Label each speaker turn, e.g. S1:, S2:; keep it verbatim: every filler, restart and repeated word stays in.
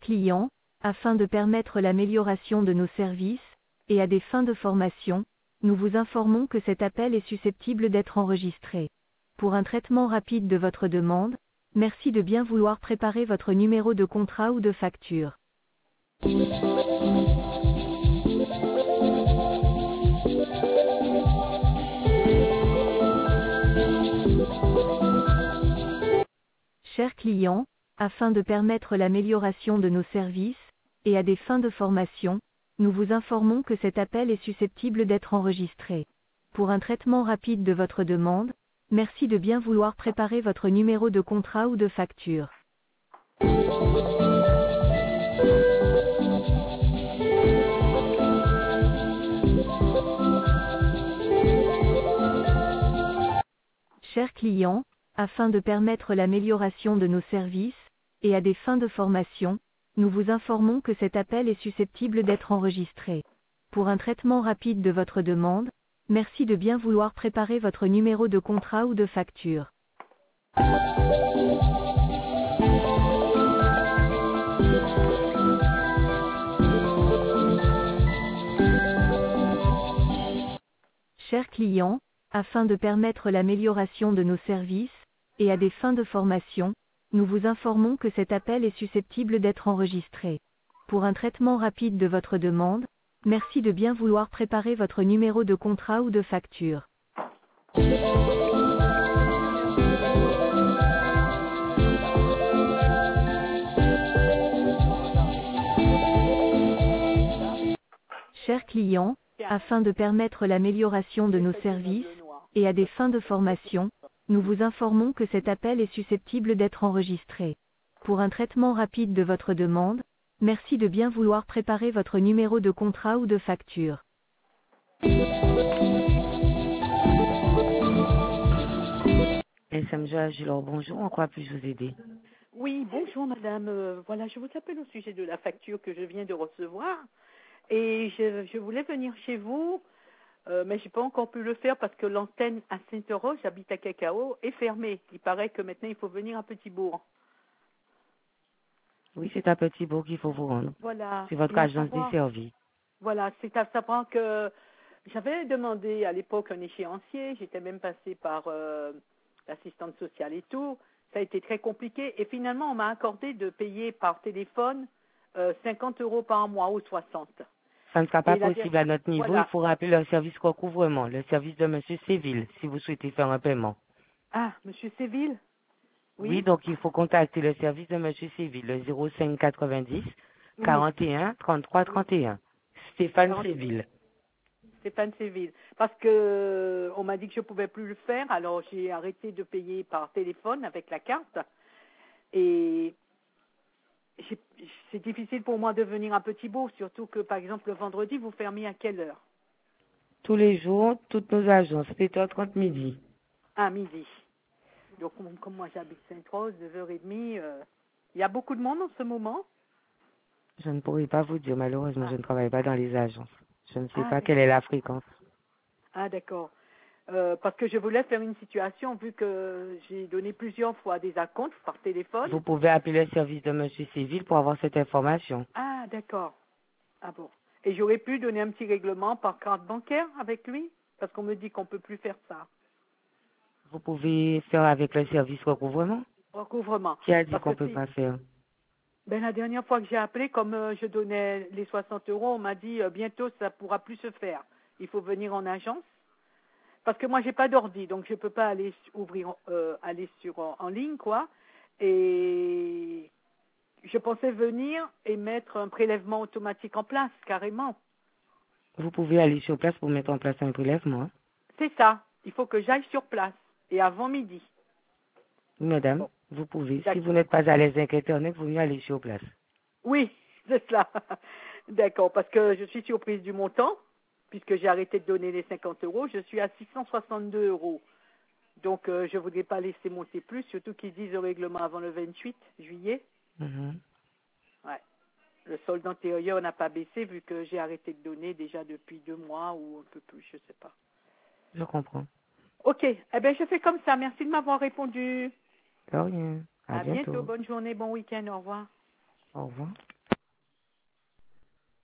S1: client, afin de permettre l'amélioration de nos services, et à des fins de formation, nous vous informons que cet appel est susceptible d'être enregistré. Pour un traitement rapide de votre demande, merci de bien vouloir préparer votre numéro de contrat ou de facture. Chers clients, afin de permettre l'amélioration de nos services, et à des fins de formation, nous vous informons que cet appel est susceptible d'être enregistré. Pour un traitement rapide de votre demande, merci de bien vouloir préparer votre numéro de contrat ou de facture. Chers clients, afin de permettre l'amélioration de nos services, et à des fins de formation, nous vous informons que cet appel est susceptible d'être enregistré. Pour un traitement rapide de votre demande, merci de bien vouloir préparer votre numéro de contrat ou de facture. Chers clients, afin de permettre l'amélioration de nos services, et à des fins de formation, nous vous informons que cet appel est susceptible d'être enregistré. Pour un traitement rapide de votre demande, merci de bien vouloir préparer votre numéro de contrat ou de facture. Chers clients, afin de permettre l'amélioration de nos services, et à des fins de formation, nous vous informons que cet appel est susceptible d'être enregistré. Pour un traitement rapide de votre demande, merci de bien vouloir préparer votre numéro de contrat ou de facture.
S2: S M J Agilor, bonjour, en quoi puis-je vous aider?
S3: Oui, bonjour madame. Euh, voilà, je vous appelle au sujet de la facture que je viens de recevoir. Et je, je voulais venir chez vous, euh, mais je n'ai pas encore pu le faire parce que l'antenne à Saint-Europe, j'habite à Cacao, est fermée. Il paraît que maintenant il faut venir à Petit-Bourg.
S2: Oui, c'est à Petit-Bourg qu'il faut vous rendre.
S3: Voilà.
S2: C'est votre
S3: Et à
S2: agence
S3: savoir-
S2: desservie.
S3: Voilà, c'est à savoir que j'avais demandé à l'époque un échéancier, j'étais même passée par euh, l'assistante sociale et tout. Ça a été très compliqué et finalement on m'a accordé de payer par téléphone euh, cinquante euros par mois ou soixante.
S2: Ça ne sera pas
S3: Et la-
S2: possible à notre niveau.
S3: Voilà.
S2: Il faut rappeler le service recouvrement, le service de Monsieur Séville, si vous souhaitez faire un paiement.
S3: Ah, Monsieur Séville?
S2: Oui, donc il faut contacter le service de Monsieur Séville, le zéro cinq quatre-vingt-dix
S3: Oui.
S2: quarante et un trente-trois trente et un. Stéphane
S3: quarante
S2: Séville.
S3: Stéphane Séville. Parce que euh, on m'a dit que je pouvais plus le faire, alors j'ai arrêté de payer par téléphone avec la carte. Et j'ai- c'est difficile pour moi de venir à Petit-Bourg, surtout que par exemple le vendredi, vous fermez à quelle heure?
S2: Tous les jours, toutes nos agences, sept heures trente midi.
S3: À midi. Donc comme, comme moi j'habite Sainte-Rose, neuf heures trente, euh, il y a beaucoup de monde en ce moment?
S2: Je ne pourrai pas vous dire, malheureusement,
S3: Ah.
S2: je ne travaille pas dans les agences. Je ne sais
S3: Ah,
S2: pas quelle est la fréquence.
S3: Ah, d'accord. Euh, parce que je voulais faire une situation, vu que j'ai donné plusieurs fois des acomptes par téléphone.
S2: Vous pouvez appeler le service de Monsieur Séville pour avoir cette information.
S3: Ah, d'accord. Ah bon. Et j'aurais pu donner un petit règlement par carte bancaire avec lui? Parce qu'on me dit qu'on peut plus faire ça.
S2: Vous pouvez faire avec le service recouvrement.
S3: Recouvrement.
S2: Qui a dit
S3: Parce
S2: qu'on
S3: que
S2: peut
S3: si,
S2: pas faire?
S3: ben, la dernière fois que j'ai appelé, comme euh, je donnais les soixante euros, on m'a dit euh, bientôt ça pourra plus se faire. Il faut venir en agence. Parce que moi j'ai pas d'ordi, donc je peux pas aller ouvrir, euh, aller sur en, en ligne quoi. Et je pensais venir et mettre un prélèvement automatique en place carrément.
S2: Vous pouvez aller sur place pour mettre en place un prélèvement. Hein.
S3: C'est ça. Il faut que j'aille sur place et avant midi.
S2: Oui, madame,
S3: Bon.
S2: vous pouvez. Si
S3: D'accord.
S2: vous n'êtes pas à l'aise avec Internet, vous mieux aller sur place.
S3: Oui, c'est cela. D'accord, parce que je suis surprise du montant, puisque j'ai arrêté de donner les cinquante euros. Je suis à six cent soixante-deux euros. Donc, euh, je ne voudrais pas laisser monter plus, surtout qu'ils disent le règlement avant le vingt-huit juillet.
S2: Mhm.
S3: Ouais. Le solde antérieur n'a pas baissé, vu que j'ai arrêté de donner déjà depuis deux mois ou un peu plus, je ne sais pas.
S2: Je comprends.
S3: Ok, eh bien, je fais comme ça. Merci de m'avoir répondu.
S2: De rien. À
S3: À bientôt.
S2: bientôt.
S3: Bonne journée, bon week-end. Au revoir.
S2: Au revoir.